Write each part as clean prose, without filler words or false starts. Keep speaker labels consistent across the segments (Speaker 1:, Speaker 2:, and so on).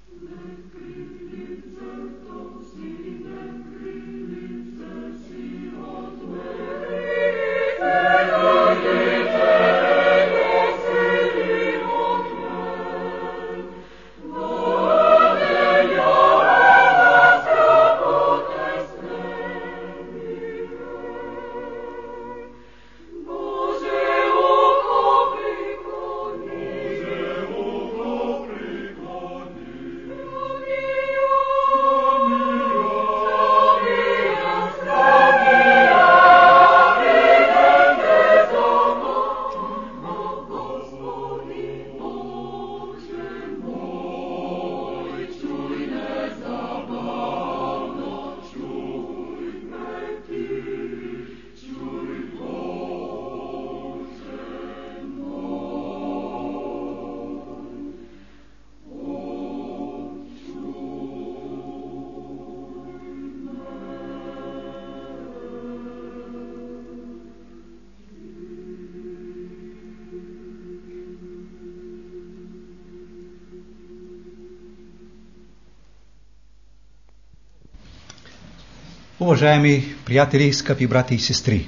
Speaker 1: Уважаеми приятели, скъпи брати и сестри,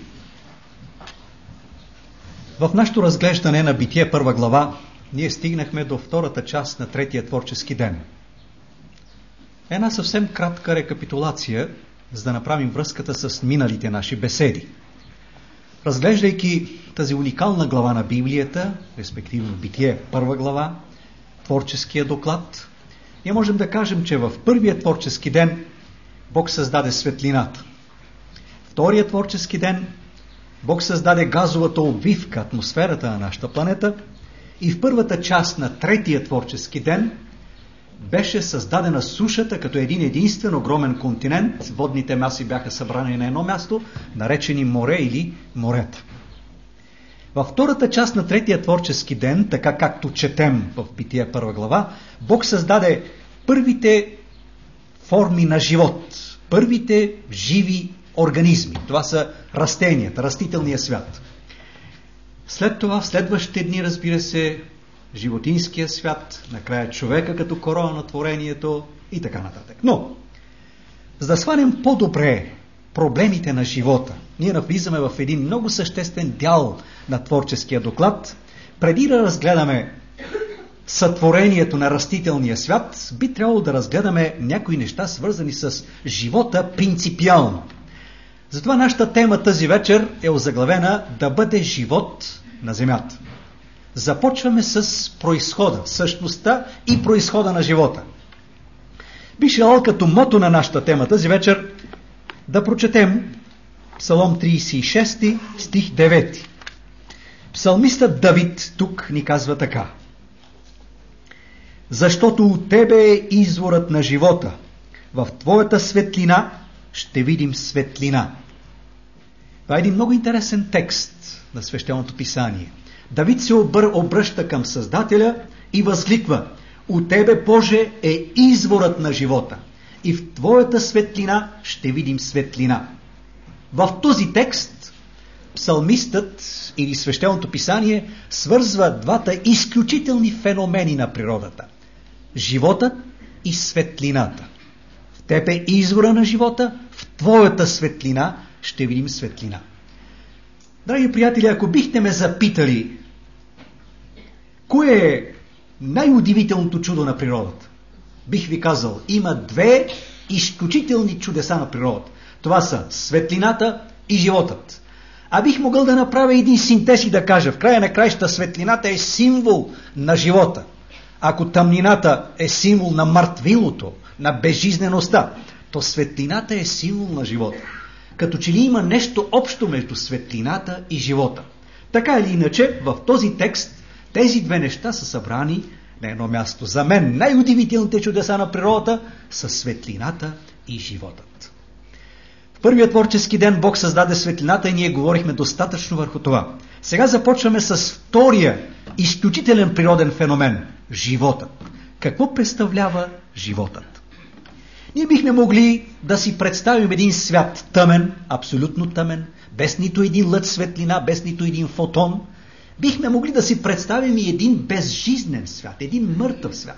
Speaker 1: в нашето разглеждане на Битие 1 глава ние стигнахме до втората част на третия творчески ден. Една съвсем кратка рекапитулация, за да направим връзката с миналите наши беседи. Разглеждайки тази уникална глава на Библията, респективно Битие 1 глава, творческия доклад, ние можем да кажем, че в първия творчески ден Бог създаде светлината. Втория творчески ден Бог създаде газовата обвивка, атмосферата на нашата планета, и в първата част на третия творчески ден беше създадена сушата като един единствен огромен континент. Водните маси бяха събрани на едно място, наречени море или морета. Във втората част на третия творчески ден, така както четем в Битие 1 глава, Бог създаде първите форми на живот, първите живи организми. Това са растенията, растителния свят. След това, в следващите дни, разбира се, животинския свят, накрая човека като корона на творението и така нататък. Но, за да сванем по-добре проблемите на живота, ние навлизаме в един много съществен дял на творческия доклад. Преди да разгледаме сътворението на растителния свят, би трябвало да разгледаме някои неща, свързани с живота принципиално. Затова нашата тема тази вечер е озаглавена "Да бъде живот на земята". Започваме с произхода, същността и произхода на живота. Би желал като мото на нашата тема тази вечер да прочетем Псалом 36, стих 9. Псалмистът Давид тук ни казва така: "Защото от Тебе е изворът на живота, в Твоята светлина ще видим светлина." Това е един много интересен текст на Свещеното писание. Давид се обръща към Създателя и възкликва: "От Тебе, Боже, е изворът на живота, и в Твоята светлина ще видим светлина." В този текст псалмистът или Свещеното писание свързва двата изключителни феномени на природата – живота и светлината. В Теб е извора на живота, в Твоята светлина ще видим светлина. Драги приятели, ако бихте ме запитали кое е най-удивителното чудо на природата, бих ви казал, има две изключителни чудеса на природата. Това са светлината и животът. А бих могъл да направя един синтез и да кажа: в края на краища светлината е символ на живота. Ако тъмнината е символ на мъртвилото, на безжизнеността, то светлината е символ на живота. Като че ли има нещо общо между светлината и живота. Така или иначе, в този текст тези две неща са събрани на едно място. За мен най-удивителните чудеса на природата са светлината и животът. В първия творчески ден Бог създаде светлината и ние говорихме достатъчно върху това. Сега започваме с втория изключителен природен феномен – животът. Какво представлява животът? Ние бихме могли да си представим един свят тъмен, абсолютно тъмен, без нито един лъч светлина, без нито един фотон. Бихме могли да си представим и един безжизнен свят, един мъртъв свят,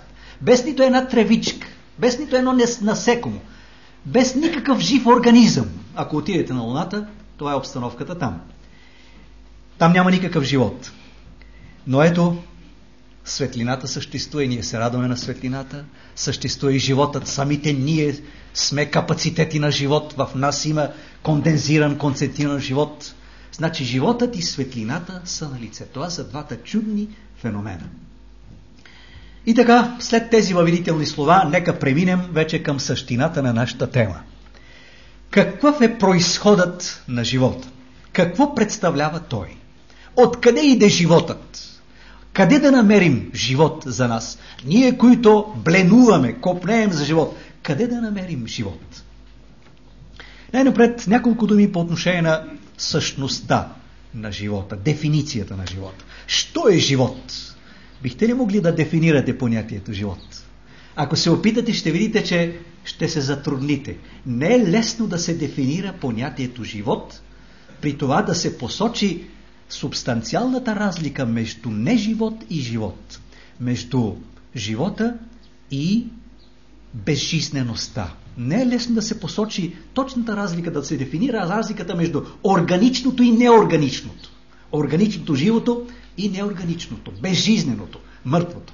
Speaker 1: без нито една тревичка, без нито едно насекомо, без никакъв жив организъм. Ако отидете на Луната, това е обстановката там. Там няма никакъв живот. Но ето, светлината съществува и ние се радваме на светлината. Съществува и животът. Самите ние сме капацитети на живот. В нас има кондензиран, концентриран живот. Значи животът и светлината са на лице. Това са двата чудни феномена. И така, след тези въведителни слова, нека преминем вече към същината на нашата тема. Какъв е произходът на живота? Какво представлява той? Откъде иде животът? Къде да намерим живот за нас? Ние, които бленуваме, копнеем за живот, къде да намерим живот? Най-напред няколко думи по отношение на същността на живота, дефиницията на живота. Що е живот? Бихте ли могли да дефинирате понятието живот? Ако се опитате, ще видите, че ще се затрудните. Не е лесно да се дефинира понятието живот, при това да се посочи субстанциалната разлика между неживот и живот, между живота и безжизнеността. Не е лесно да се посочи точната разлика, да се дефинира разликата между органичното и неорганичното. Органичното, живото и неорганичното, безжизненото, мъртвото.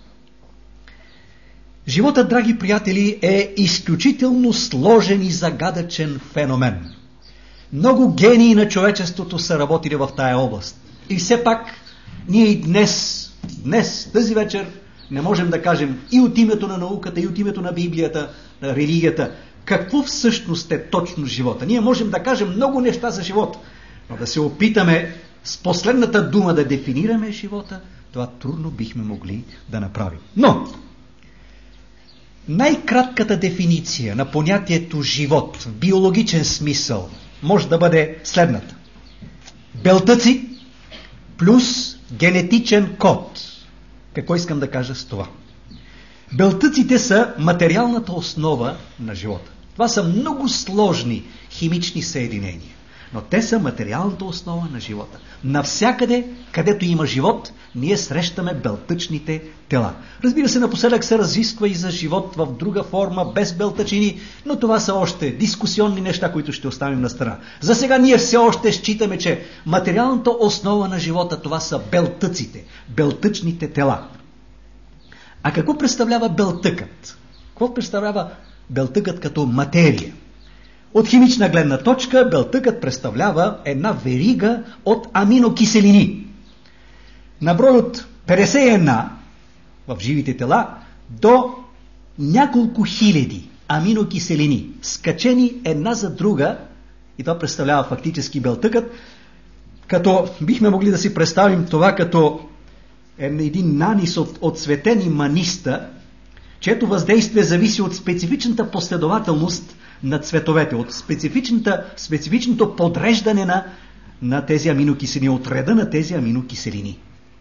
Speaker 1: Животът, драги приятели, е изключително сложен и загадъчен феномен. Много гении на човечеството са работили в тая област. И все пак ние и днес, тази вечер, не можем да кажем и от името на науката, и от името на Библията, на религията, какво всъщност е точно живота. Ние можем да кажем много неща за живота, но да се опитаме с последната дума да дефинираме живота, това трудно бихме могли да направим. Но най-кратката дефиниция на понятието живот в биологичен смисъл може да бъде следната. Белтъци плюс генетичен код. Какво искам да кажа с това? Белтъците са материалната основа на живота. Това са много сложни химични съединения, но те са материалната основа на живота. Навсякъде, където има живот, ние срещаме белтъчните тела. Разбира се, напоследък се разисква и за живот в друга форма, без белтъчини, но това са още дискусионни неща, които ще оставим на страна. За сега ние все още считаме, че материалната основа на живота, това са белтъците, белтъчните тела. А какво представлява белтъкът? Какво представлява белтъкът като материя? От химична гледна точка, белтъкът представлява една верига от аминокиселини. На брой от 51 в живите тела до няколко хиляди аминокиселини, скачени една за друга, и това представлява фактически белтъкът, като бихме могли да си представим това като един нанис от цветени маниста, чието въздействие зависи от специфичната последователност на цветовете, от специфичното подреждане на тези аминокиселини, от реда на тези аминокиселини.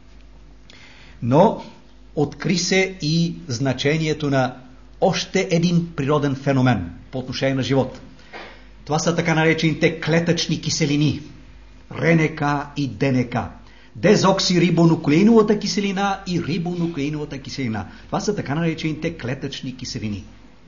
Speaker 1: Но откри се и значението на още един природен феномен по отношение на живота. Това са така наречените клетъчни киселини, РНК и ДНК. Дезоксирибонуклеиновата киселина и рибонуклеиновата киселина. Това са така наречените клетъчни киселини.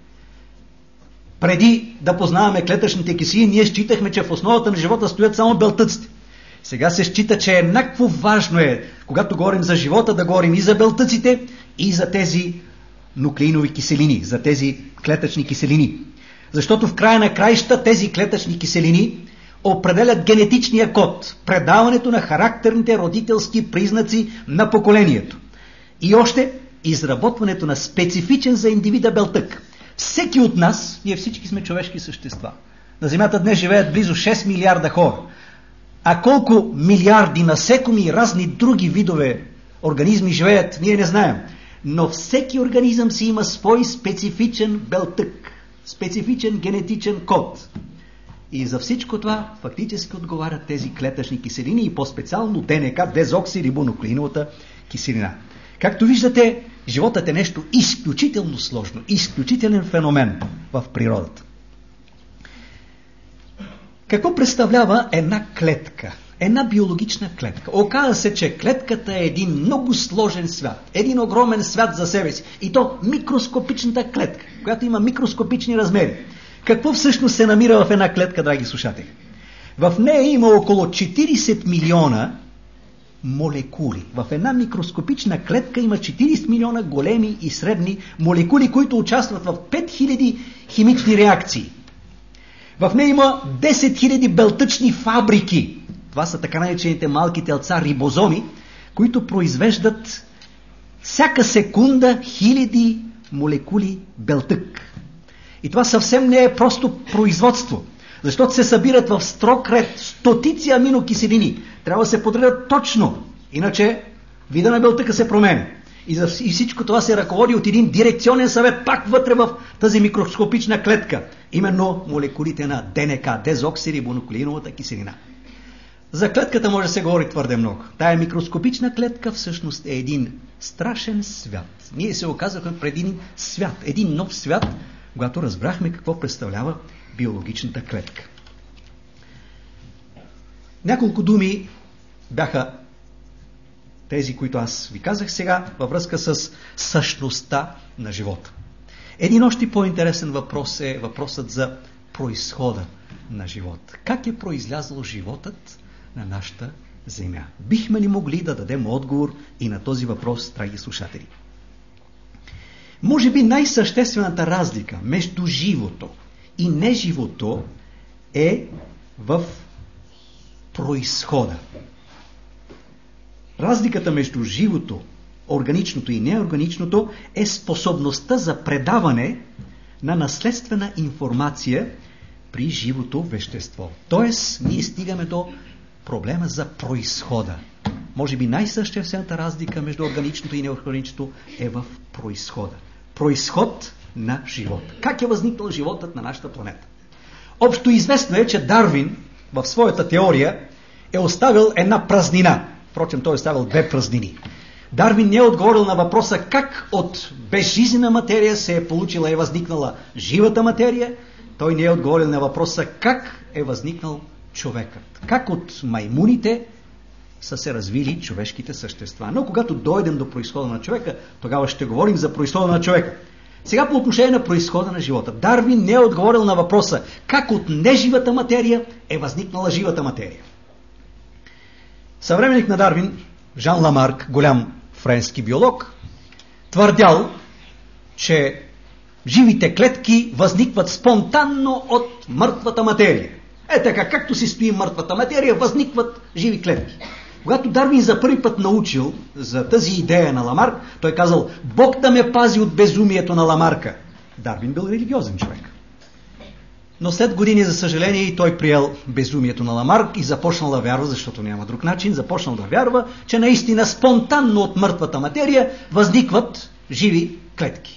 Speaker 1: Преди да познаваме клетъчните киселини, ние считахме, че в основата на живота стоят само белтъците. Сега се счита, че еднакво важно е, когато говорим за живота, да говорим и за белтъците, и за тези нуклеинови киселини, за тези клетъчни киселини. Защото в края на краища тези клетъчни киселини определят генетичния код, предаването на характерните родителски признаци на поколението. И още изработването на специфичен за индивида белтък. Всеки от нас, ние всички сме човешки същества. На Земята днес живеят близо 6 милиарда хора. А колко милиарди насекоми и разни други видове организми живеят, ние не знаем. Но всеки организъм си има свой специфичен белтък, специфичен генетичен код. И за всичко това фактически отговарят тези клетъчни киселини и по-специално ДНК, дезоксирибонуклеиновата киселина. Както виждате, животът е нещо изключително сложно, изключителен феномен в природата. Какво представлява една клетка? една биологична клетка. Оказва се, че клетката е един много сложен свят. Един огромен свят за себе си. И то микроскопичната клетка, която има микроскопични размери. Какво всъщност се намира в една клетка, драги слушатели? В нея има около 40 милиона молекули. В една микроскопична клетка има 40 милиона големи и средни молекули, които участват в 5000 химични реакции. В нея има 10 000 белтъчни фабрики. Това са така наречените малки телца, рибозоми, които произвеждат всяка секунда хиляди молекули белтък. И това съвсем не е просто производство, защото се събират в строг ред стотици аминокиселини. Трябва да се подредят точно, иначе вида на белтъка се променя. И всичко това се ръководи от един дирекционен съвет, пак вътре в тази микроскопична клетка. Именно молекулите на ДНК, дезоксирибонуклеиновата киселина. За клетката може да се говори твърде много. Тая микроскопична клетка всъщност е един страшен свят. Ние се оказахме пред един свят, един нов свят, когато разбрахме какво представлява биологичната клетка. Няколко думи бяха тези, които аз ви казах сега, във връзка с същността на живота. Един още по-интересен въпрос е въпросът за произхода на живота. Как е произлязъл животът на нашата земя? Бихме ли могли да дадем отговор и на този въпрос, драги слушатели? Може би най-съществената разлика между живото и неживото е в произхода. Разликата между живото, органичното и неорганичното е способността за предаване на наследствена информация при живото вещество. Тоест, ние стигаме до проблема за произхода. Може би най-съществената разлика между органичното и неорганичното е в произхода. Произход на живота. Как е възникнал животът на нашата планета? Общо известно е, че Дарвин в своята теория е оставил една празнина. Впрочем, той е оставил две празнини. Дарвин не е отговорил на въпроса как от безжизнена материя се е получила и възникнала живата материя. Той не е отговорил на въпроса как е възникнал човекът. Как от маймуните са се развили човешките същества. Но когато дойдем до произхода на човека, тогава ще говорим за произхода на човека. Сега по отношение на произхода на живота. Дарвин не е отговорил на въпроса как от неживата материя е възникнала живата материя. Съвременник на Дарвин, Жан Ламарк, голям френски биолог, твърдял, че живите клетки възникват спонтанно от мъртвата материя. Така, както си стои мъртвата материя, възникват живи клетки. Когато Дарвин за първи път научил за тази идея на Ламарк, той казал: Бог да ме пази от безумието на Ламарка. Дарвин бил религиозен човек. Но след години, за съжаление, и той приел безумието на Ламарк и започнал да вярва, защото няма друг начин, започнал да вярва, че наистина спонтанно от мъртвата материя възникват живи клетки.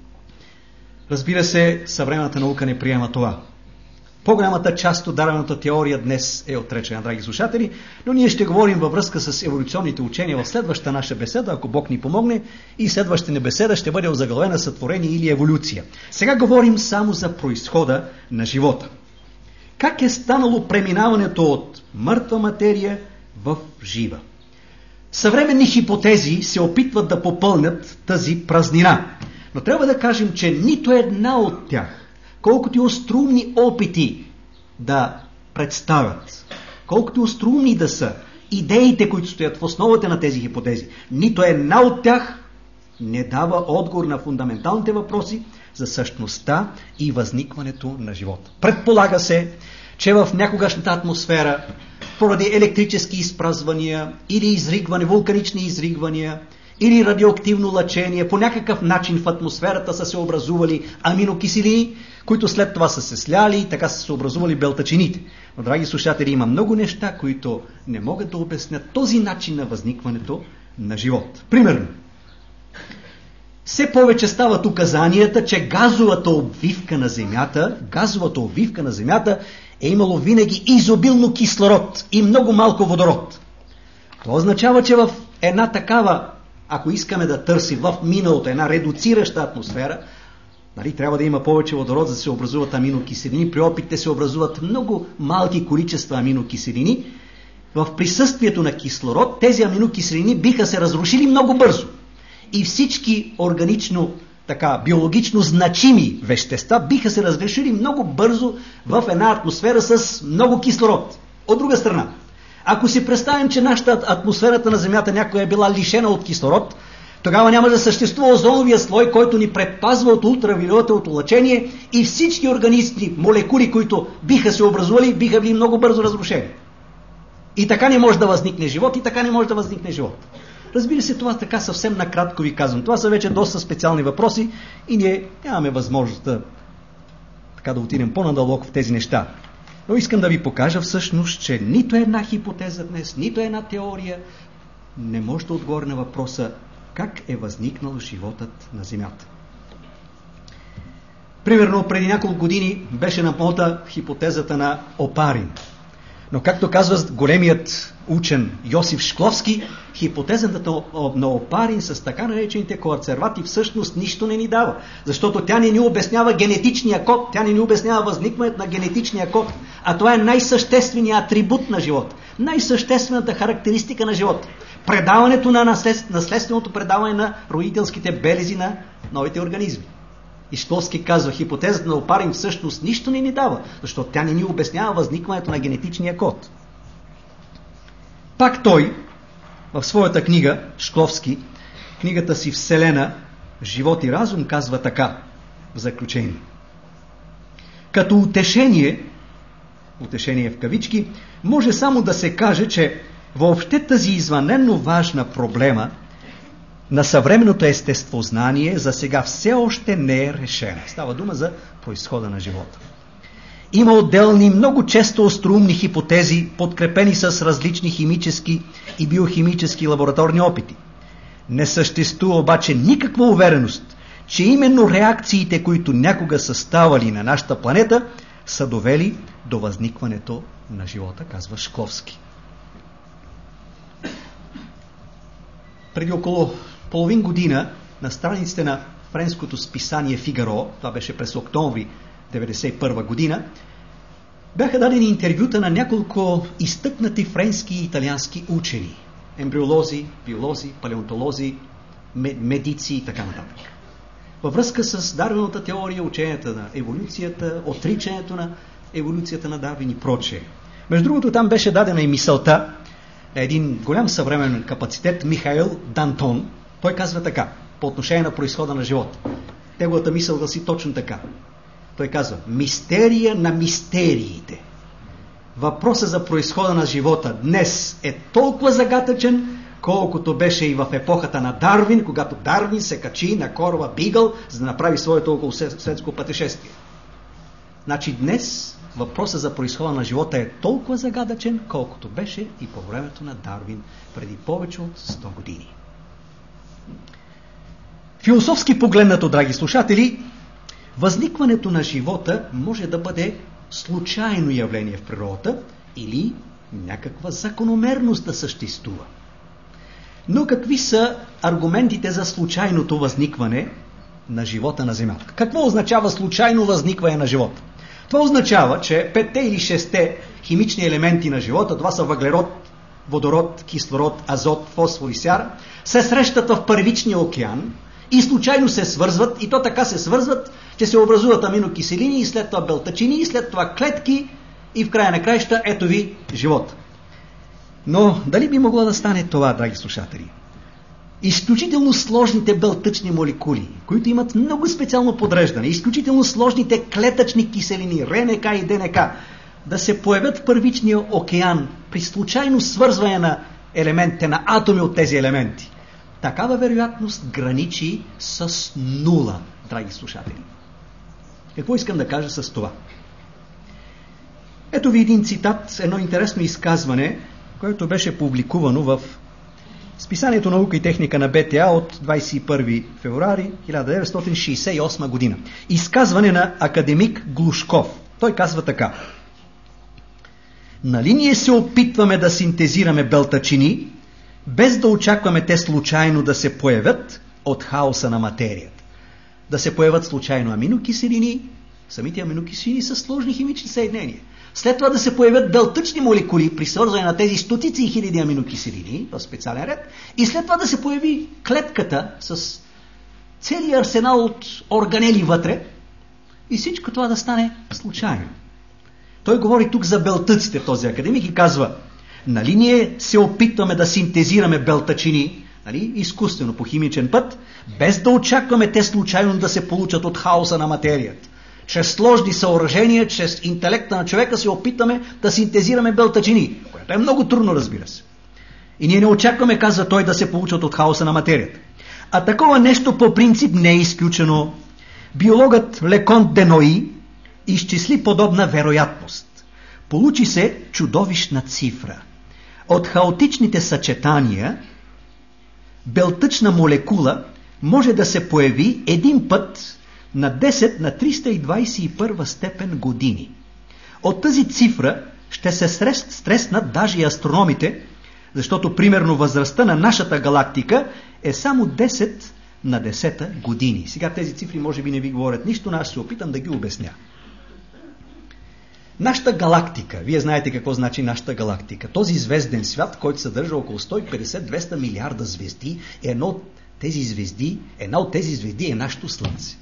Speaker 1: Разбира се, съвременната наука не приема това. По-голямата част от Дарвиновата теория днес е отречена, драги слушатели, но ние ще говорим във връзка с еволюционните учения в следващата наша беседа, ако Бог ни помогне, и следващата ни беседа ще бъде озаглавена сътворение или еволюция. Сега говорим само за произхода на живота. Как е станало преминаването от мъртва материя в жива? Съвременни хипотези се опитват да попълнят тази празнина, но трябва да кажем, че нито една от тях, колкото и остроумни опити да представят, колкото и остроумни да са идеите, които стоят в основата на тези хипотези, нито една от тях не дава отговор на фундаменталните въпроси за същността и възникването на живота. Предполага се, че в някогашната атмосфера, поради електрически изпразвания или изригване, вулканични изригвания, или радиоактивно лъчение, по някакъв начин в атмосферата са се образували аминокиселини, които след това са се сляли и така са се образували белтъчините. Но, драги слушатели, има много неща, които не могат да обяснят този начин на възникването на живот. Примерно, все повече стават указанията, че газовата обвивка на Земята е имало винаги изобилно кислород и много малко водород. Това означава, че в една такава, ако искаме да търсим в миналото една редуцираща атмосфера, трябва да има повече водород, за да се образуват аминокиселини. При опитите се образуват много малки количества аминокиселини. в присъствието на кислород, тези аминокиселини биха се разрушили много бързо. И всички биологично значими вещества биха се разрешили много бързо в една атмосфера с много кислород. От друга страна, ако си представим, че атмосферата на Земята някоя е била лишена от кислород, тогава няма да съществува озоновия слой, който ни предпазва от ултравиолетовото лъчение и всички организми, молекули, които биха се образували, биха били много бързо разрушени. И така не може да възникне живот, Разбира се, това така съвсем накратко ви казвам. Това са вече доста специални въпроси и ние нямаме възможност да отидем по-надълбоко в тези неща. Но искам да ви покажа всъщност, че нито една хипотеза днес, нито една теория не може да отговори на въпроса как е възникнал животът на Земята. Примерно преди няколко години беше на мода хипотезата на Опарин. Но както казва големият учен Йосиф Шкловски, хипотезата на Опарин с така наречените коанцервати всъщност нищо не ни дава. Защото тя не ни обяснява генетичния код, тя не ни обяснява възникването на генетичния код. А това е най-същественият атрибут на живота, най-съществената характеристика на живота. Предаването на наследственото предаване на родителските белези на новите организми. И Шкловски казва, хипотезата на Опарин всъщност нищо не ни дава, защото тя не ни обяснява възникването на генетичния код. Пак той, в своята книга, Шкловски, книгата си Вселена, живот и разум, казва така, в заключение. Като утешение в кавички, може само да се каже, че въобще тази извъненно важна проблема на съвременното естествознание за сега все още не е решена. Става дума за произхода на живота. Има отделни, много често остроумни хипотези, подкрепени с различни химически и биохимически лабораторни опити. Не съществува обаче никаква увереност, че именно реакциите, които някога са ставали на нашата планета, са довели до възникването на живота, казва Шкловски. Преди около половин година на страниците на френското списание Фигаро, това беше през октомври 1991 година, бяха дадени интервюта на няколко изтъкнати френски и италиански учени. Ембриолози, биолози, палеонтолози, медици и така нататък. Във връзка с Дарвиновата теория, ученията на еволюцията, отричането на еволюцията на Дарвин и прочее. Между другото, там беше дадена и мисълта на един голям съвременен капацитет, Михаил Дантон. Той казва така, по отношение на произхода на живота. Неговата мисъл гласи точно така. Той казва, мистерия на мистериите. Въпросът за произхода на живота днес е толкова загадъчен, колкото беше и в епохата на Дарвин, когато Дарвин се качи на кораба Бигъл, за да направи своето околосветско пътешествие. Значи днес въпросът за произхода на живота е толкова загадъчен, колкото беше и по времето на Дарвин, преди повече от 100 години. Философски погледнато, драги слушатели, възникването на живота може да бъде случайно явление в природата или някаква закономерност да съществува. Но какви са аргументите за случайното възникване на живота на Земята? Какво означава случайно възникване на живота? Това означава, че 5 или 6 химични елементи на живота, това са въглерод, водород, кислород, азот, фосфор и сяра, се срещат в първичния океан и случайно се свързват, и то така се свързват, че се образуват аминокиселини и след това белтачини, и след това клетки и в края на краища ето ви живот. Но дали би могло да стане това, драги слушатели? Изключително сложните белтъчни молекули, които имат много специално подреждане, изключително сложните клетъчни киселини, РНК и ДНК, да се появят в първичния океан при случайно свързване на елементите, на атоми от тези елементи. Такава вероятност граничи с нула, драги слушатели. Какво искам да кажа с това? Ето ви един цитат, едно интересно изказване, което беше публикувано в списанието Наука и техника на БТА от 21 февруари 1968 година. Изказване на академик Глушков. Той казва така. Нали ние се опитваме да синтезираме белтачини, без да очакваме те случайно да се появят от хаоса на материята. Да се появят случайно аминокиселини, самите аминокиселини са сложни химични съединения. след това да се появят белтъчни молекули при свързване на тези стотици и хиляди аминокиселини в специален ред и след това да се появи клетката с целият арсенал от органели вътре и всичко това да стане случайно. Той говори тук за белтъците, този академик, и казва, нали ние се опитваме да синтезираме белтъчини, нали, изкуствено по химичен път, без да очакваме те случайно да се получат от хаоса на материята. Чрез сложни съоръжения, чрез интелекта на човека се опитаме да синтезираме белтъчини, което е много трудно, разбира се. И ние не очакваме, казва той, да се получат от хаоса на материята. А такова нещо по принцип не е изключено. Биологът Лекон Денои изчисли подобна вероятност. Получи се чудовищна цифра. От хаотичните съчетания белтъчна молекула може да се появи един път на 10 на 321 степен години. От тази цифра ще се стреснат даже и астрономите, защото примерно възрастта на нашата галактика е само 10 на 10 години. Сега тези цифри може би не ви говорят нищо, но аз ще опитам да ги обясня. Нашата галактика, вие знаете какво значи нашата галактика. Този звезден свят, който съдържа около 150-200 милиарда звезди, една от тези звезди е нашето Слънце.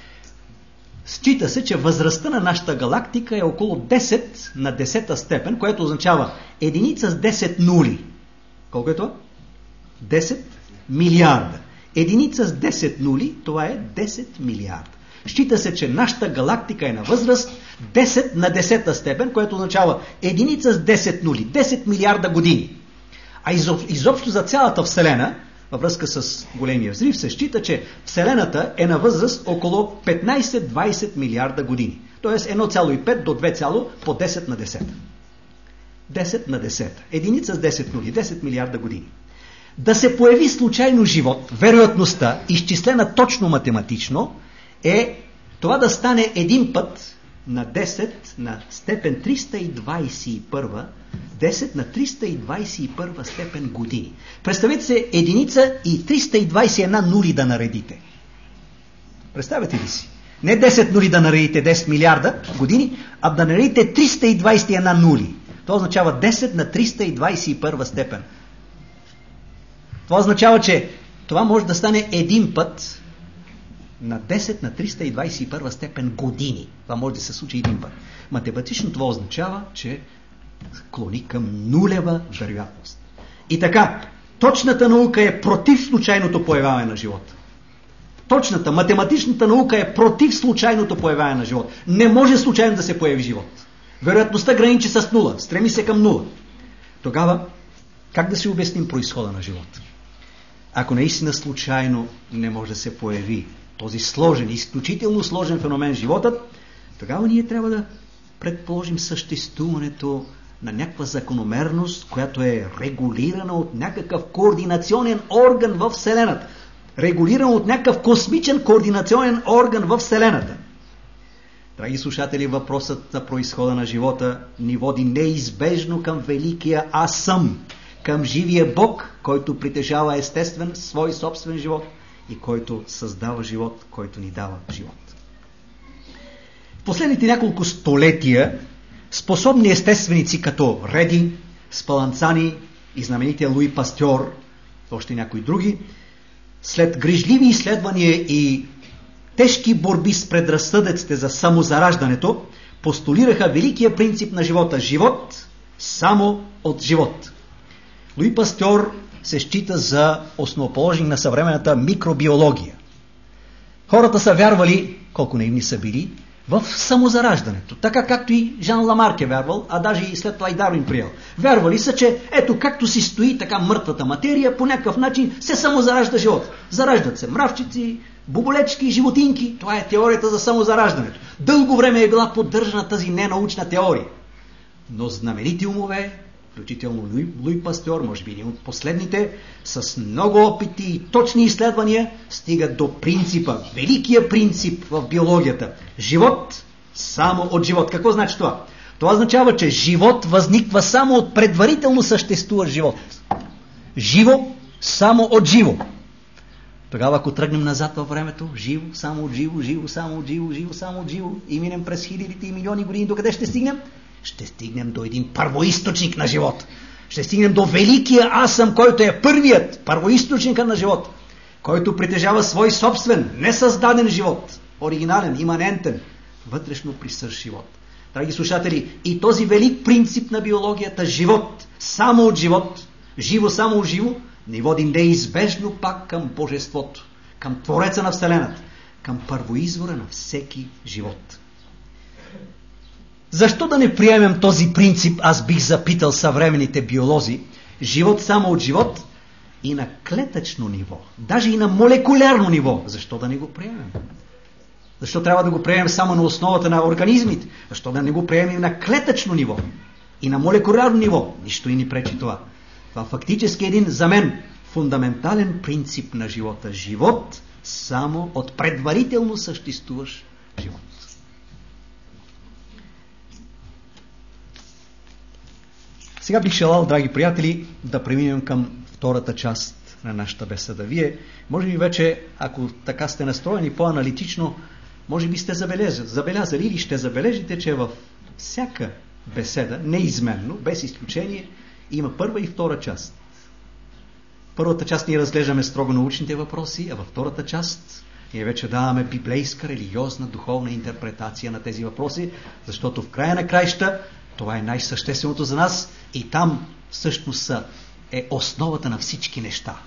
Speaker 1: Счита се, че възрастта на нашата галактика е около 10 на 10 степен, което означава единица с 10 нули. Колко е това? 10 милиарда. Единица с 10 нули, това е 10 милиарда. Счита се, че нашата галактика е на възраст 10 на 10 степен, което означава единица с 10 нули, 10 милиарда години. А изобщо за цялата Вселена, във връзка с големия взрив, се счита, че Вселената е на възраст около 15-20 милиарда години. Тоест 1,5 до 2, по 10 на 10. 10 на 10. Единица с 10 нули, 10 милиарда години. Да се появи случайно живот, вероятността, изчислена точно математично, е това да стане един път на 10 на степен 321, 10 на 321 степен години. Представете се единица и 321 нули да наредите. Представете ли си? Не 10 нули да наредите 10 милиарда години, а да наредите 321 нули. Това означава 10 на 321 степен. Това означава, че това може да стане един път на 10 на 321 степен години. Това може да се случи един път. Математично това означава, че клони към нулева вероятност. И така, точната наука е против случайното появяване на живота. Точната, математичната наука е против случайното появяване на живота. Не може случайно да се появи живот. Вероятността граничи с нула, стреми се към нула. Тогава, как да си обясним произхода на живота? Ако наистина случайно не може да се появи този сложен, изключително сложен феномен в живота, тогава ние трябва да предположим съществуването на някаква закономерност, която е регулирана от някакъв координационен орган в Вселената. Регулирана от някакъв космичен координационен орган в Вселената. Драги слушатели, въпросът за произхода на живота ни води неизбежно към великия Аз съм, към живия Бог, който притежава естествен свой собствен живот и който създава живот, който ни дава живот. В последните няколко столетия способни естественици като Реди, Спаланцани и знаменития Луи Пастьор, още някои други, след грижливи изследвания и тежки борби с предразсъдъците за самозараждането, постулираха великия принцип на живота – живот само от живот. Луи Пастьор се счита за основоположник на съвременната микробиология. Хората са вярвали, колко наивни са били, в самозараждането. Така както и Жан Ламарк е вярвал, а даже и след това и Дарвин приел. Вярвали са, че ето както си стои така мъртвата материя, по някакъв начин се самозаражда живот. Зараждат се мравчици, боболечки, животинки. Това е теорията за самозараждането. Дълго време е била поддържана тази ненаучна теория. Но знаменити умове, включително Луи Пастьор, може би един от последните, с много опити и точни изследвания, стигат до принципа, великия принцип в биологията. Живот само от живот. Какво значи това? Това означава, че живот възниква само от предварително съществуващ живот. Живо само от живо. Тогава, ако тръгнем назад във времето, живо само от живо, живо само от живо, живо само от живо, и минем през хилядите и милиони години, докъде ще стигнем? ще стигнем до един първоизточник на живот. Ще стигнем до великия аз съм, който е първият, първоизточника на живот, който притежава свой собствен, несъздаден живот, оригинален, иманентен, вътрешно присъщ живот. Драги слушатели, и този велик принцип на биологията, живот, само от живот, живо само от живо, ни води неизбежно пак към Божеството, към Твореца на Вселената, към първоизвора на всеки живот. Защо да не приемем този принцип, аз бих запитал съвременните биолози, живот само от живот и на клетъчно ниво, даже и на молекулярно ниво? Защо да не го приемем? Защо трябва да го приемем само на основата на организмите? Защо да не го приемем на клетъчно ниво и на молекулярно ниво? Нищо и ни пречи това. Това фактически е един, за мен, фундаментален принцип на живота. Живот само от предварително съществуващ живот. Сега бих желал, драги приятели, да преминем към втората част на нашата беседа. Вие, може би вече, ако така сте настроени по-аналитично, може би сте забелязали или ще забележите, че във всяка беседа, неизменно, без изключение, има първа и втора част. Първата част ние разглеждаме строго научните въпроси, а във втората част ние вече даваме библейска, религиозна, духовна интерпретация на тези въпроси, защото в края на краища това е най-същественото за нас и там всъщност е основата на всички неща.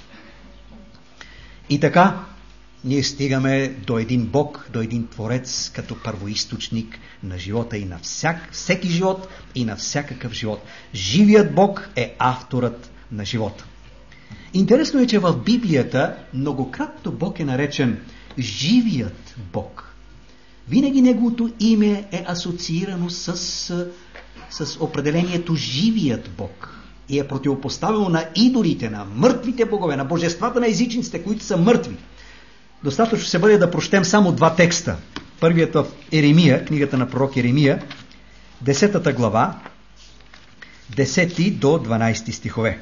Speaker 1: И така, ние стигаме до един Бог, до един Творец, като първоизточник на живота и на всеки живот и на всякакъв живот. Живият Бог е авторът на живота. Интересно е, че в Библията многократно Бог е наречен живият Бог. Винаги неговото име е асоциирано с определението живият Бог и е противопоставено на идолите, на мъртвите богове, на божествата на езичниците, които са мъртви. Достатъчно ще бъде да прочетем само два текста. Първият в Еремия, книгата на пророк Еремия, 10 глава, 10 до 12 стихове.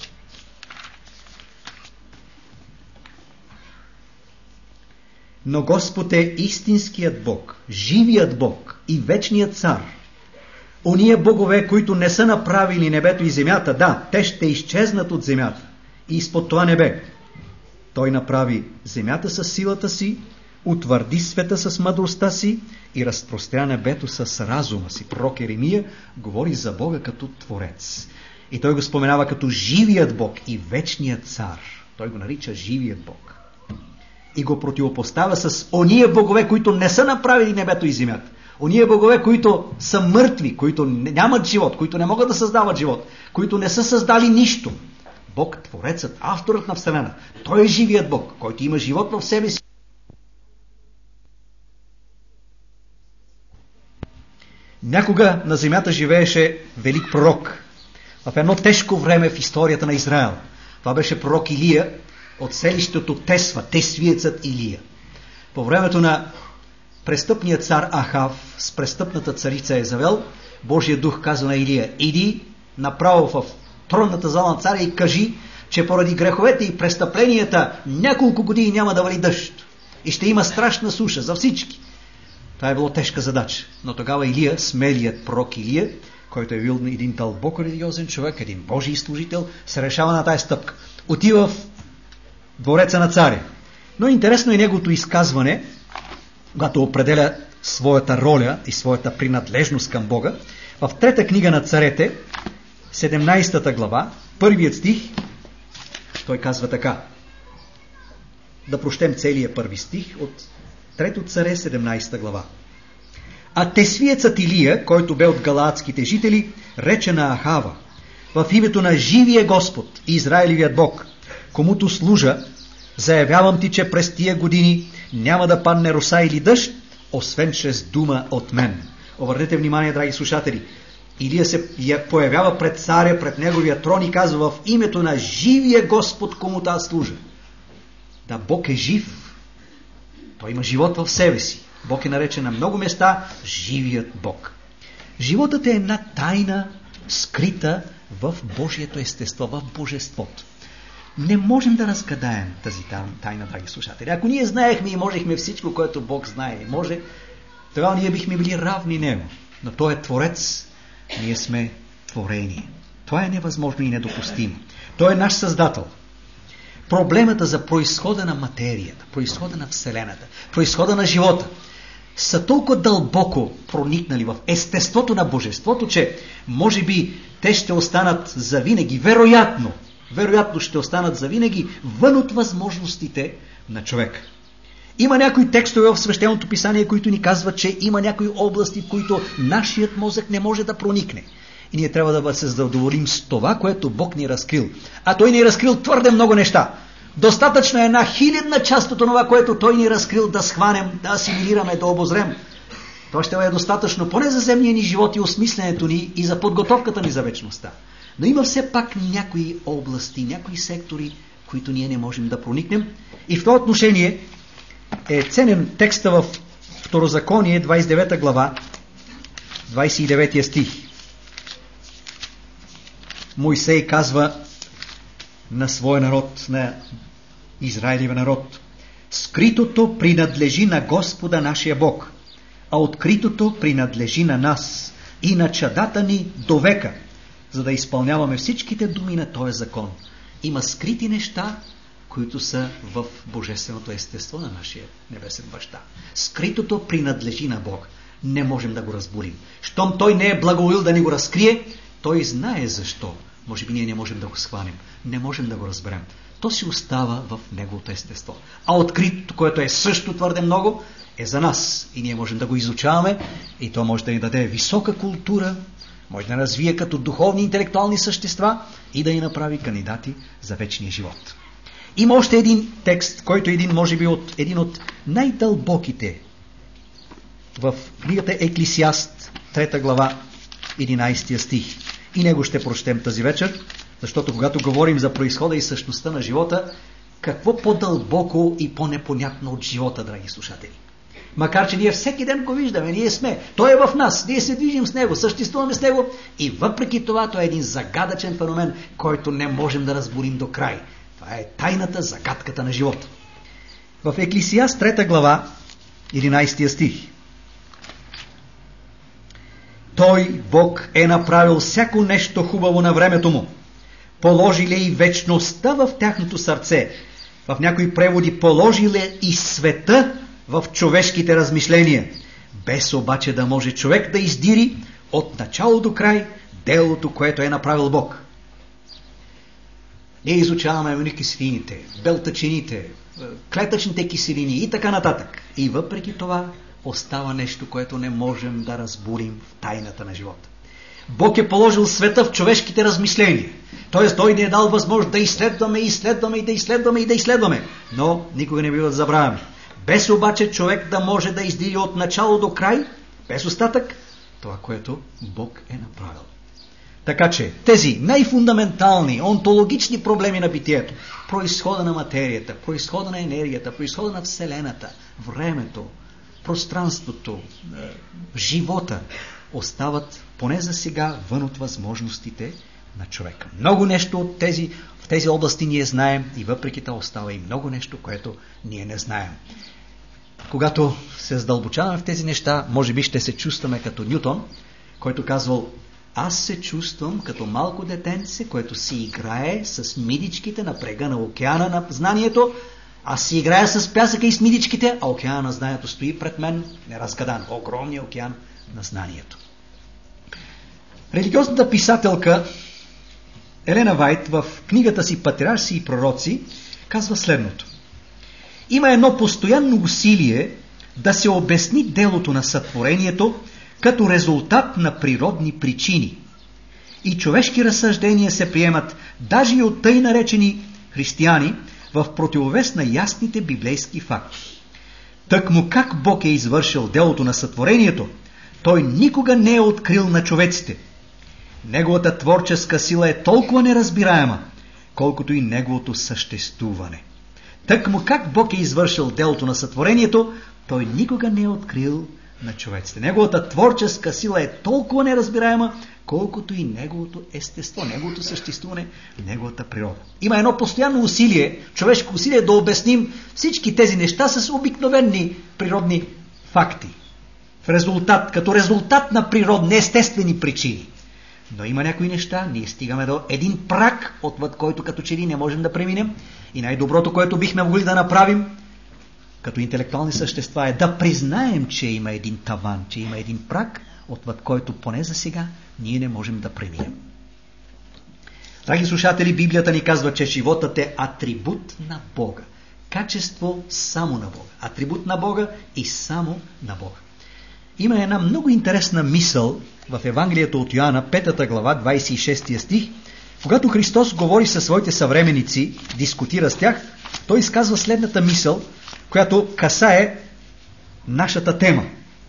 Speaker 1: Но Господ е истинският Бог, живият Бог и вечният цар. Ония богове, които не са направили небето и земята, да, те ще изчезнат от земята и изпод това небе. Той направи земята със силата си, утвърди света с мъдростта си и разпростря небето с разума си. Пророк Еремия говори за Бога като Творец. И той го споменава като живият Бог и вечният цар. Той го нарича живият Бог. И го противопоставя с ония богове, които не са направили небето и земята. Ония богове, които са мъртви, които нямат живот, които не могат да създават живот, които не са създали нищо. Бог, Творецът, авторът на Вселена. Той е живият Бог, който има живот в себе си. Някога на земята живееше велик пророк. В едно тежко време в историята на Израел. Това беше пророк Илия от селището Тесва, Тесвиецът Илия. По времето на престъпният цар Ахав с престъпната царица Езавел, Божия дух каза на Илия: иди направо в тронната зала на царя и кажи, че поради греховете и престъпленията няколко години няма да вали дъжд и ще има страшна суша за всички. Това е било тежка задача. Но тогава Илия, смелият пророк Илия, който е бил един дълбоко религиозен човек, един Божий служител, се решава на тази стъпка. Отива в двореца на царя. Но интересно е неговото изказване, когато определя своята роля и своята принадлежност към Бога. В трета книга на царете, 17 глава, първият стих, той казва така. Да прочетем целия първи стих от трето царе, 17 глава. А Тесвиецът Илия, който бе от галаадските жители, рече на Ахава: в името на живия Господ, Израилевият Бог, комуто служа, заявявам ти, че през тия години няма да падне роса или дъжд, освен чрез дума от мен. Обърнете внимание, драги слушатели. Илия се появява пред царя, пред неговия трон и казва: в името на живия Господ, комуто аз служа. Да, Бог е жив. Той има живот в себе си. Бог е наречен на много места живият Бог. Животът е една тайна, скрита в Божието естество, в Божеството. Не можем да разгадаем тази тайна, драги слушатели. Ако ние знаехме и можехме всичко, което Бог знае и може, тогава ние бихме били равни Него. Но Той е Творец, Ние сме творение. Това е невъзможно и недопустимо. Той е наш Създател. Проблемата за произхода на материята, произхода на Вселената, произхода на живота са толкова дълбоко проникнали в естеството на Божеството, че може би те ще останат завинаги, вероятно ще останат завинаги вън от възможностите на човека. Има някои текстове в Свещеното писание, които ни казват, че има някои области, в които нашият мозък не може да проникне. И ние трябва да се задоволим с това, което Бог ни е разкрил. А Той ни е разкрил твърде много неща. Достатъчно е 1/1000 част от това, което Той ни е разкрил, да схванем, да асимилираме, да обозрем. То ще е достатъчно поне за земния ни живот и осмисленето ни и за подготовката ни за вечността. Но има все пак някои области, някои сектори, които ние не можем да проникнем. И в това отношение е ценен текста в Второзаконие, 29 глава, 29 стих. Моисей казва на своя народ, на Израилевия народ: скритото принадлежи на Господа нашия Бог, а откритото принадлежи на нас и на чадата ни до века, за да изпълняваме всичките думи на този закон. Има скрити неща, които са в божественото естество на нашия небесен баща. Скритото принадлежи на Бог. Не можем да го разборим. Щом Той не е благоволил да ни го разкрие, Той знае защо. Може би ние не можем да го схванем. Не можем да го разберем. То си остава в Неговото естество. А откритото, което е също твърде много, е за нас. И ние можем да го изучаваме. И то може да ни даде висока култура, може да развие като духовни интелектуални същества и да ни направи кандидати за вечния живот. Има още един текст, който е може би един от най-дълбоките в книгата Еклесиаст, 3 глава, 11 стих. И него ще прочетем тази вечер, защото когато говорим за произхода и същността на живота, какво по-дълбоко и по-непонятно от живота, драги слушатели? Макар че ние всеки ден го виждаме, ние сме, Той е в нас, ние се движим с Него, съществуваме с Него и въпреки това Той е един загадъчен феномен, който не можем да разборим до край. Това е тайната, загадката на живота. В Еклесиаст 3 глава, 11 стих. Той, Бог, е направил всяко нещо хубаво на времето му. Положил е и вечността в тяхното сърце. В някои преводи положил е и света в човешките размишления, без обаче да може човек да издири от начало до край делото, което е направил Бог. Ние изучаваме аминокиселините, белтъчините, клетъчните киселини и така нататък. И въпреки това остава нещо, което не можем да разборим в тайната на живота. Бог е положил света в човешките размишления. Т.е. Той ни е дал възможност да изследваме. Но никога не бива да забравяме. Без обаче човек да може да издири от начало до край, без остатък, това, което Бог е направил. Така че тези най-фундаментални, онтологични проблеми на битието, произхода на материята, произхода на енергията, произхода на Вселената, времето, пространството, живота, остават поне за сега вън от възможностите на човека. Много нещо в тези области ние знаем и въпреки това остава и много нещо, което ние не знаем. Когато се задълбочаваме в тези неща, може би ще се чувстваме като Нютон, който казвал: аз се чувствам като малко детенце, което си играе с мидичките на брега на океана на знанието. Аз си играя с пясъка и с мидичките, а океана на знанието стои пред мен неразгадан. Огромният океан на знанието. Религиозната писателка Елена Вайт в книгата си "Патриарси и пророци" казва следното: има едно постоянно усилие да се обясни делото на сътворението като резултат на природни причини. И човешки разсъждения се приемат даже и от тъй наречени християни в противовес на ясните библейски факти. Тъкмо как Бог е извършил делото на сътворението, Той никога не е открил на човеците. Неговата творческа сила е толкова неразбираема, колкото и неговото съществуване. Тъкмо как Бог е извършил делото на сътворението, Той никога не е открил на човеците. Неговата творческа сила е толкова неразбираема, колкото и неговото естество, неговото съществуване, неговата природа. Има едно постоянно усилие, човешко усилие, да обясним всички тези неща с обикновени природни факти. Като резултат на природни, естествени причини. Но има някои неща, ние стигаме до един праг, отвъд който като че ли не можем да преминем. И най-доброто, което бихме могли да направим, като интелектуални същества, е да признаем, че има един таван, че има един праг, отвъд който поне за сега ние не можем да преминем. Драги слушатели, Библията ни казва, че животът е атрибут на Бога. Качество само на Бога. Атрибут на Бога и само на Бога. Има една много интересна мисъл в Евангелието от Йоанна, 5 глава, 26 стих. Когато Христос говори със своите съвременици, дискутира с тях, той изказва следната мисъл, която касае нашата тема.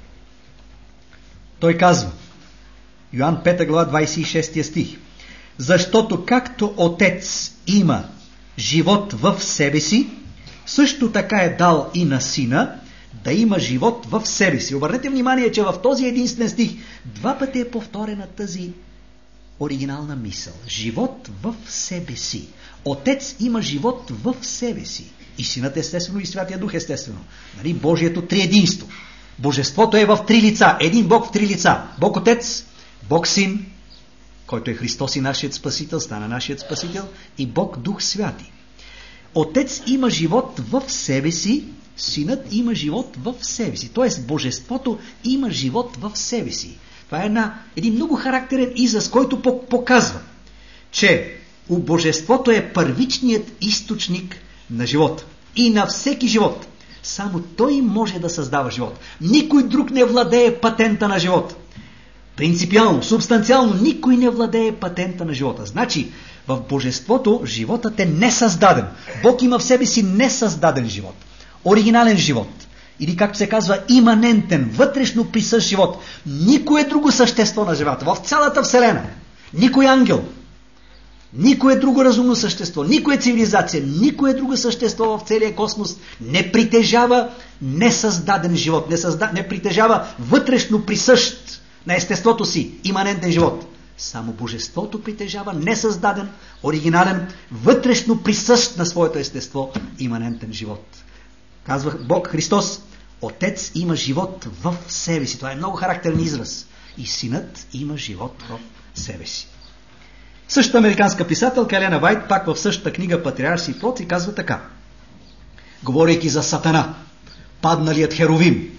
Speaker 1: Той казва, Йоан 5 глава, 26 стих: защото както Отец има живот в себе си, също така е дал и на Сина да има живот в себе си. Обърнете внимание, че в този единствен стих два пъти е повторена тази оригинална мисъл. Живот в себе си. Отец има живот в себе си. И Синът естествено, и Святия Дух естествено. Нали? Божието триединство. Божеството е в три лица. Един Бог в три лица. Бог Отец, Бог Син, който е Христос и нашият Спасител, стана нашият Спасител, и Бог Дух Святи. Отец има живот в себе си, Синът има живот в себе си. Тоест, Божеството има живот в себе си. Това е един много характерен израз, който показва, че у Божеството е първичният източник на живота. И на всеки живот. Само Той може да създава живот. Никой друг не владее патента на живота. Принципиално, субстанциално, никой не владее патента на живота. Значи, в Божеството животът е несъздаден. Бог има в себе си несъздаден живот. Оригинален живот. Или, както се казва, иманентен, вътрешно присъщ живот. Никое друго същество на живота в цялата Вселена. Никой ангел. Никое друго разумно същество. Никоя цивилизация. Никое друго същество в целия космос не притежава несъздаден живот. Не притежава вътрешно присъщ на естеството си иманентен живот. Само Божеството притежава несъздаден, оригинален, вътрешно присъщ на своето естество иманентен живот. Казва Бог Христос, Отец има живот в себе си. Това е много характерен израз. И Синът има живот в себе си. Същата американска писателка Елена Вайт, пак в същата книга Патриарси и плод, и казва така, говорейки за Сатана, падналият херовим.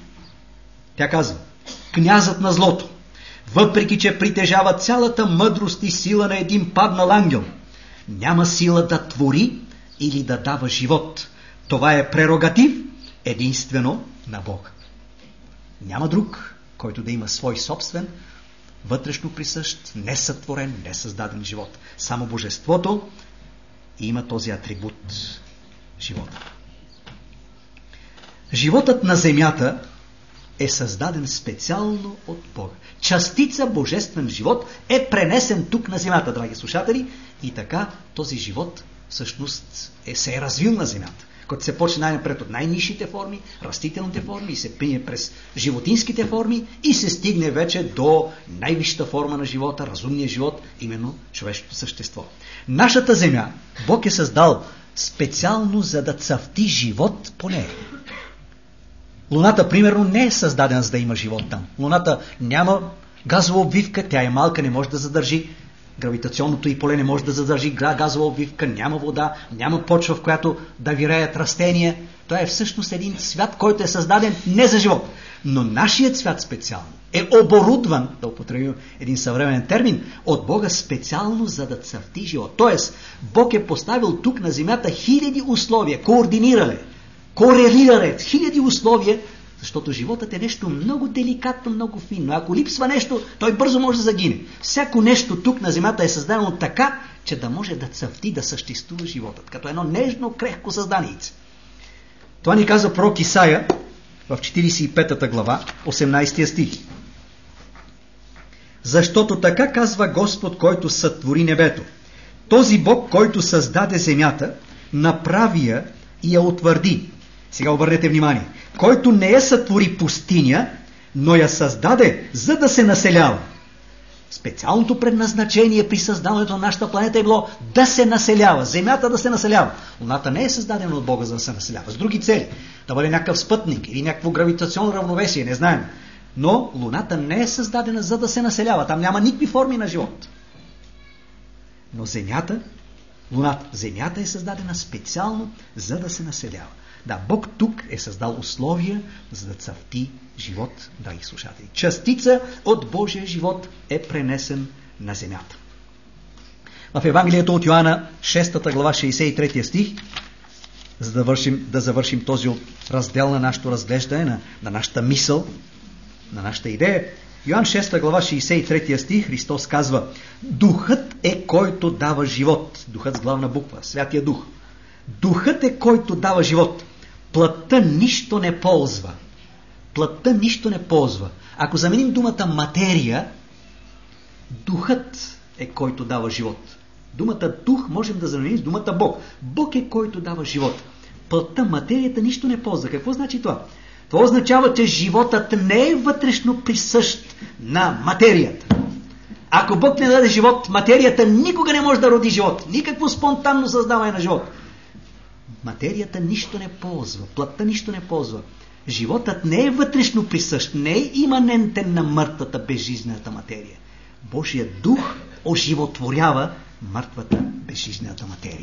Speaker 1: Тя казва, князът на злото, въпреки че притежава цялата мъдрост и сила на един паднал ангел, няма сила да твори или да дава живот. Това е прерогатив единствено на Бога. Няма друг, който да има свой собствен, вътрешно присъщ, несътворен, несъздаден живот. Само Божеството има този атрибут – живота. Животът на земята е създаден специално от Бога. Частица божествен живот е пренесен тук на земята, драги слушатели, и така този живот всъщност се е развил на земята. Като се почне най-напред от най-нишите форми, растителните форми, и се прине през животинските форми и се стигне вече до най-висшата форма на живота, разумния живот, именно човешкото същество. Нашата земя Бог е създал специално за да цъфти живот по нея. Луната, примерно, не е създадена за да има живот там. Луната няма газова обвивка, тя е малка, не може да задържи. Гравитационното и поле не може да задържи газова обвивка, няма вода, няма почва, в която да виреят растения. Това е всъщност един свят, който е създаден не за живот. Но нашият свят специално е оборудван, да употребим един съвременен термин, от Бога специално за да цъфти живот. Тоест, Бог е поставил тук на земята хиляди условия, корелирале хиляди условия, защото животът е нещо много деликатно, много финно. Ако липсва нещо, той бързо може да загине. Всяко нещо тук на земята е създадено така, че да може да цъфти, да съществува животът, като едно нежно, крехко създанице. Това ни казва пророк Исаия в 45 глава, 18 стих. Защото така казва Господ, който сътвори небето. Този Бог, който създаде земята, направи я и я утвърди. Сега обърнете внимание. Който не я сътвори пустиня, но я създаде, за да се населява. Специалното предназначение при създаването на нашата планета е било да се населява, земята да се населява. Луната не е създадена от Бога за да се населява, с други цели. Да бъде някакъв спътник или някакво гравитационно равновесие, не знаем. Но Луната не е създадена за да се населява. Там няма никакви форми на живот. Но Земята е създадена специално за да се населява. Да, Бог тук е създал условия за да цъфти живот, драги слушатели. Частица от Божия живот е пренесен на земята. В Евангелието от Йоанна, 6 глава, 63 стих, за да завършим този раздел на нашето разглеждане, на нашата мисъл, на нашата идея. Йоан 6 глава, 63 стих, Христос казва: Духът е който дава живот. Духът с главна буква, Святия Дух. Духът е който дава живот. Плътта нищо не ползва. Плътта нищо не ползва. Ако заменим думата материя, духът е който дава живот. Думата дух можем да заменим с думата Бог. Бог е който дава живот. Плътта, материята нищо не ползва. Какво значи това? Това означава, че животът не е вътрешно присъщ на материята. Ако Бог не даде живот, материята никога не може да роди живот. Никакво спонтанно създаване на живот. Материята нищо не ползва. Плътта нищо не ползва. Животът не е вътрешно присъщ, не е иманентен на мъртвата, безжизнената материя. Божият дух оживотворява мъртвата, безжизнената материя.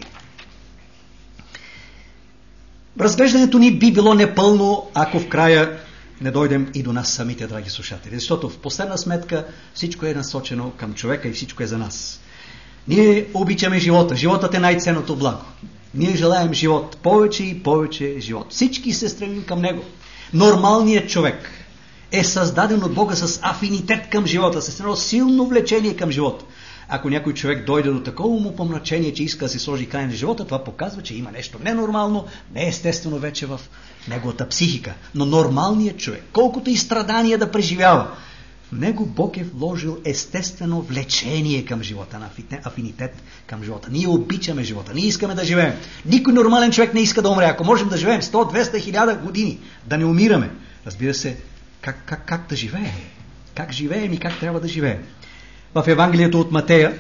Speaker 1: Разглеждането ни би било непълно, ако в края не дойдем и до нас самите, драги слушатели. Защото в последна сметка всичко е насочено към човека и всичко е за нас. Ние обичаме живота. Животът е най-ценното благо. Ние желаем живот. Повече и повече живот. Всички се стремим към него. Нормалният човек е създаден от Бога с афинитет към живота, с едно силно влечение към живота. Ако някой човек дойде до такова му помрачение, че иска да се сложи край на живота, това показва, че има нещо ненормално, неестествено вече в неговата психика. Но нормалният човек, колкото и страдания да преживява, в него Бог е вложил естествено влечение към живота, на афинитет към живота. Ние обичаме живота, ние искаме да живеем. Никой нормален човек не иска да умре. Ако можем да живеем 100, 200, 1000 години, да не умираме, разбира се, как да живеем? Как живеем и как трябва да живеем? В Евангелието от Матея,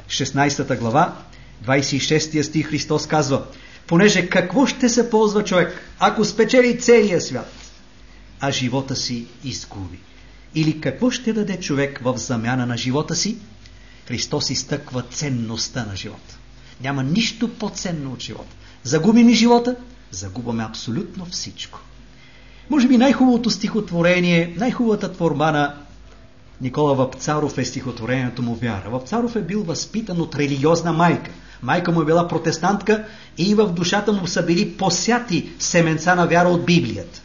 Speaker 1: 16 глава, 26 стих, Христос казва: понеже какво ще се ползва човек, ако спечели целия свят, а живота си изгуби? Или какво ще даде човек в замяна на живота си? Христос изтъква ценността на живота. Няма нищо по-ценно от живота. Загубим ли живота? Загубваме абсолютно всичко. Може би най-хубавото стихотворение, най-хубавата творба на Никола Вапцаров е стихотворението му Вяра. Вапцаров е бил възпитан от религиозна майка. Майка му е била протестантка и в душата му са били посяти семенца на вяра от Библията.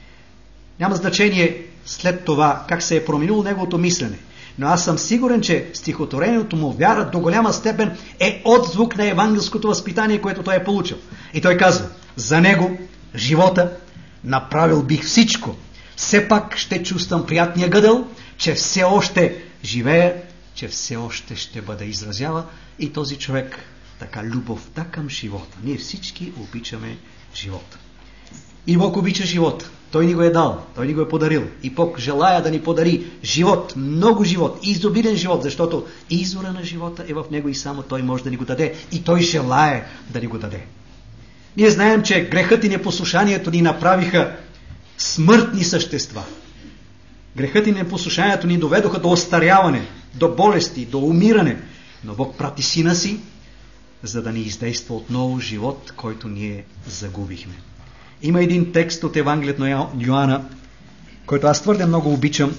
Speaker 1: Няма значение след това как се е променило неговото мислене. Но аз съм сигурен, че стихотворението му Вяра до голяма степен е отзвук на евангелското възпитание, което той е получил. И той казва: за него, живота, направил бих всичко. Все пак ще чувствам приятния гъдел, че все още живее, че все още ще бъде изразява и този човек така любовта към живота. Ние всички обичаме живота. И Бог обича живота. Той ни го е дал, Той ни го е подарил. И Бог желая да ни подари живот, много живот, изобилен живот, защото извора на живота е в Него и само Той може да ни го даде. И Той желае да ни го даде. Ние знаем, че грехът и непослушанието ни направиха смъртни същества. Грехът и непослушанието ни доведоха до остаряване, до болести, до умиране. Но Бог прати Сина Си, за да ни издейства отново живот, който ние загубихме. Има един текст от Евангелието на Йоанна, който аз твърде много обичам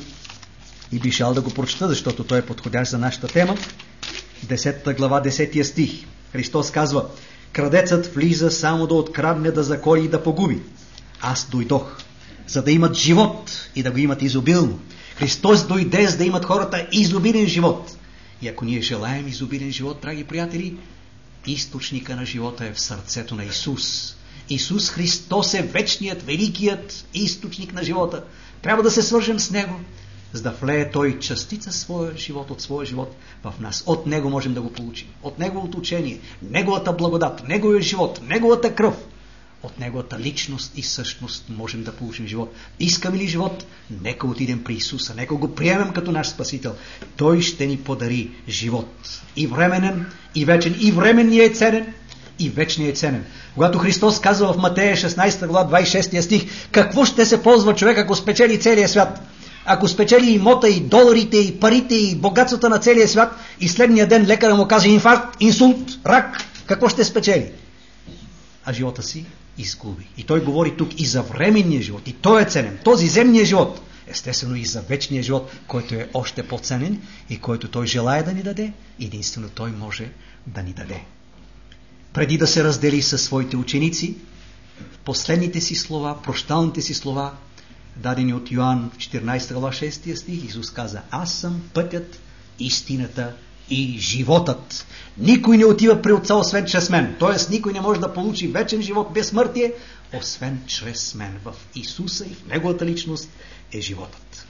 Speaker 1: и би шал да го прочета, защото той е подходящ за нашата тема. 10 глава, 10 стих. Христос казва: крадецът влиза само да открадне, да заколи и да погуби. Аз дойдох, за да имат живот и да го имат изобилно. Христос дойде, за да имат хората изобилен живот. И ако ние желаем изобилен живот, драги приятели, източника на живота е в сърцето на Исус. Исус Христос е вечният, великият източник на живота. Трябва да се свържем с Него, за да влее Той частица своя живот от своя живот в нас. От Него можем да го получим. От Неговото учение, Неговата благодат, Неговия живот, Неговата кръв. От Неговата личност и същност можем да получим живот. Искаме ли живот? Нека отидем при Исуса. Нека го приемем като наш Спасител. Той ще ни подари живот. И временен, и вечен. И временният е ценен, и вечният е ценен. Когато Христос казва в Матея 16 глава 26 стих: какво ще се ползва човек, ако спечели целия свят, Ако спечели имота, и доларите, и парите, и богатствата на целия свят, и следния ден лекара му каже инфаркт, инсулт, рак, какво ще спечели? А живота си изгуби. И той говори тук и за временния живот. И той е ценен. Този земния живот. Естествено и за вечния живот, който е още по-ценен и който той желая да ни даде. Единствено той може да ни даде. Преди да се раздели със своите ученици, в последните си слова, прощалните си слова, дадени от Йоан в 14 глава 6 стих, Исус каза: аз съм пътят, истината и животът. Никой не отива при Отца, освен чрез мен. Тоест, никой не може да получи вечен живот, безсмъртие, освен чрез мен. В Исуса и в Неговата личност е животът.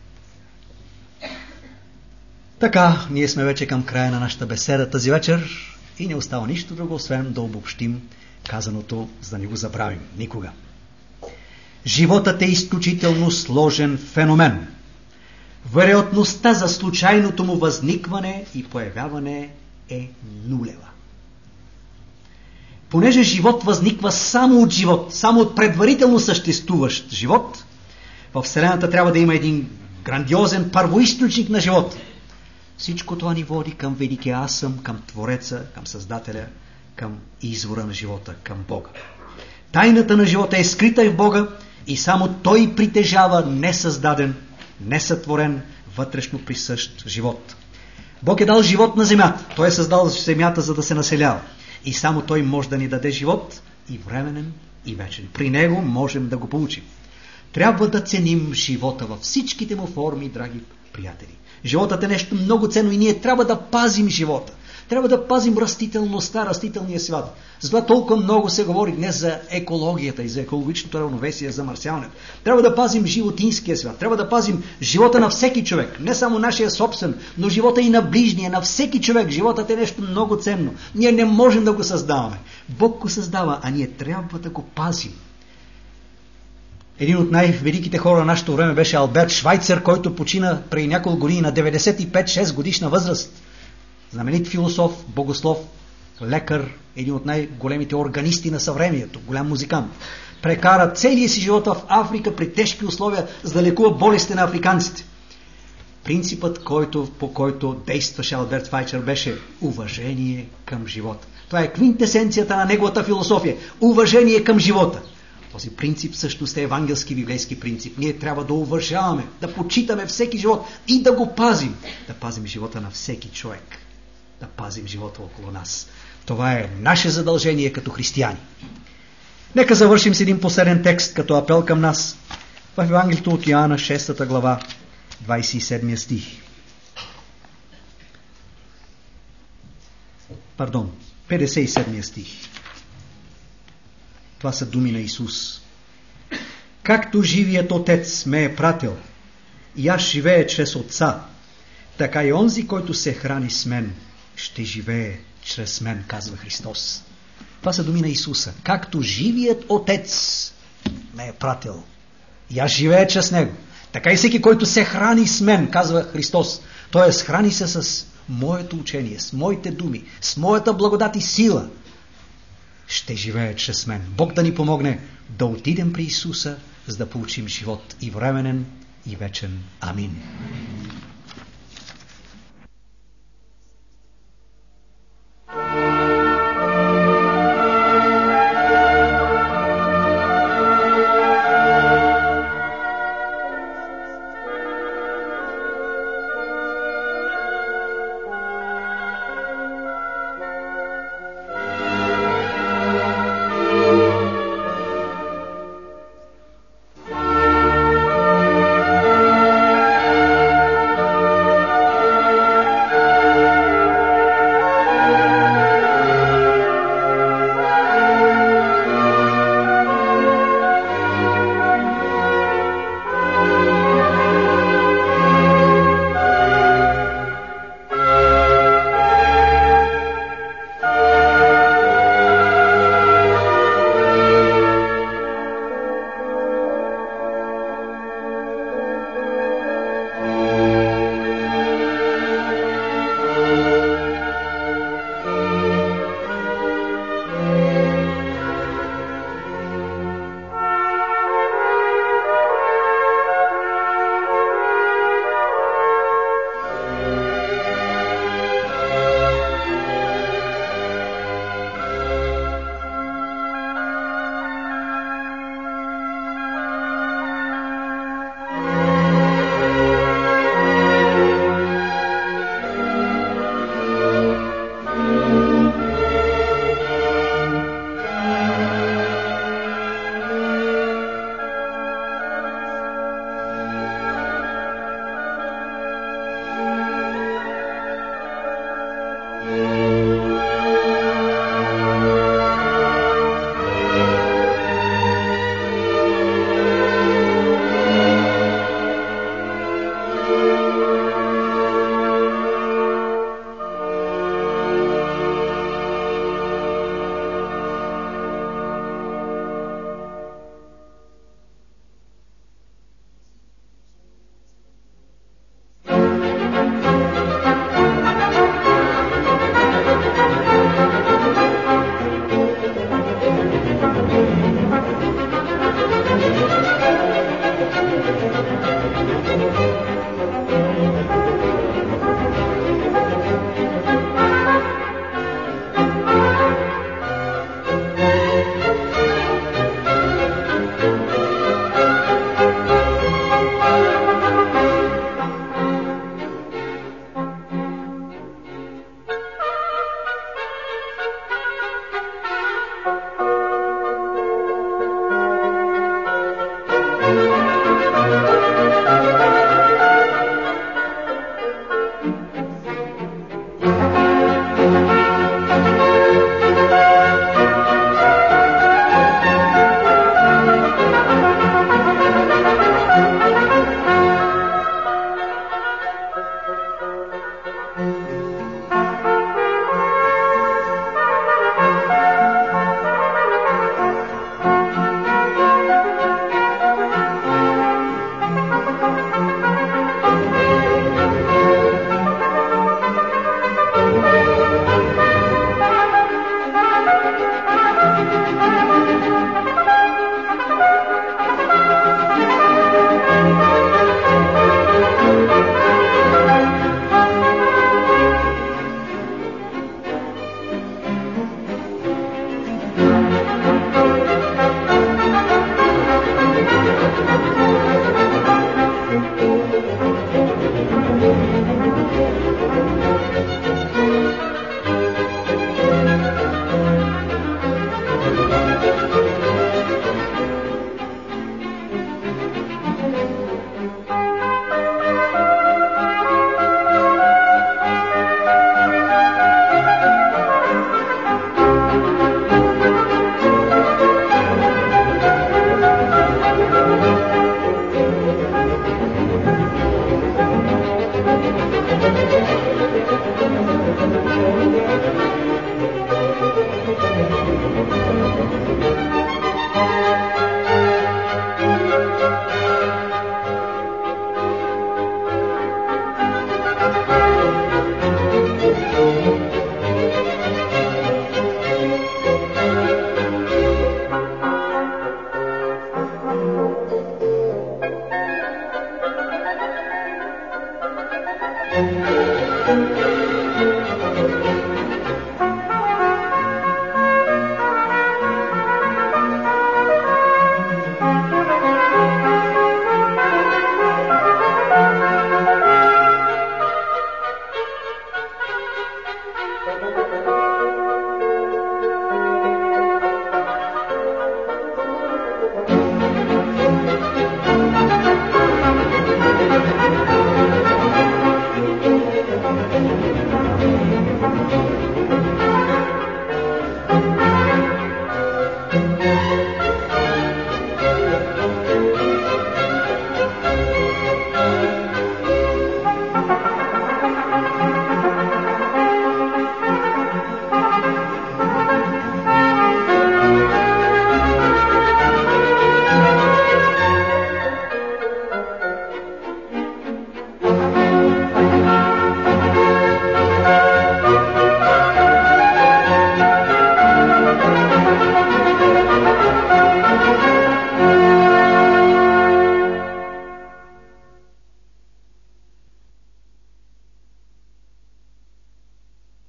Speaker 1: Така, ние сме вече към края на нашата беседа тази вечер и не остава нищо друго, освен да обобщим казаното, за да не го забравим никога. Животът е изключително сложен феномен. Вероятността за случайното му възникване и появяване е нулева. Понеже живот възниква само от живот, само от предварително съществуващ живот, в Вселената трябва да има един грандиозен първоизточник на живот. Всичко това ни води към великия аз съм, към Твореца, към Създателя, към извора на живота, към Бога. Тайната на живота е скрита в Бога и само Той притежава несъздаден, несътворен, вътрешно присъщ живот. Бог е дал живот на земята. Той е създал земята, за да се населява. И само Той може да ни даде живот и временен, и вечен. При Него можем да го получим. Трябва да ценим живота във всичките му форми, драги приятели. Животът е нещо много ценно и ние трябва да пазим живота. Трябва да пазим растителността, растителния свят. Затова толкова много се говори днес за екологията и за екологичното равновесие, за замърсяването. Трябва да пазим животинския свят. Трябва да пазим живота на всеки човек. Не само нашия собствен, но живота и на ближния, на всеки човек. Животът е нещо много ценно. Ние не можем да го създаваме. Бог го създава, а ние трябва да го пазим. Един от най-великите хора на нашето време беше Алберт Швайцер, който почина преди няколко години на 95-6 годишна възраст. Знаменит философ, богослов, лекар, един от най-големите органисти на съвремието, голям музикант. Прекара целия си живот в Африка при тежки условия, за да лекува болестите на африканците. Принципът, по който действаше Алберт Швайцер, беше уважение към живота. Това е квинтесенцията на неговата философия. Уважение към живота. Този принцип всъщност е евангелски библейски принцип. Ние трябва да уважаваме, да почитаме всеки живот и да го пазим. Да пазим живота на всеки човек. Да пазим живота около нас. Това е наше задължение като християни. Нека завършим с един последен текст като апел към нас в Евангелието от Йоанна, 6 глава, 27 стих. 57 стих. Това са думи на Исус. Както живият Отец ме е пратил, и аз живея чрез Отца, така и онзи, който се храни с мен, ще живее чрез мен, казва Христос. Това са думи на Исуса. Както живият Отец ме е пратил, и аз живея чрез Него, така и всеки, който се храни с мен, казва Христос. Т.е. храни се с моето учение, с моите думи, с моята благодат и сила, ще живее чрез мен. Бог да ни помогне да отидем при Исуса, за да получим живот и временен, и вечен. Амин.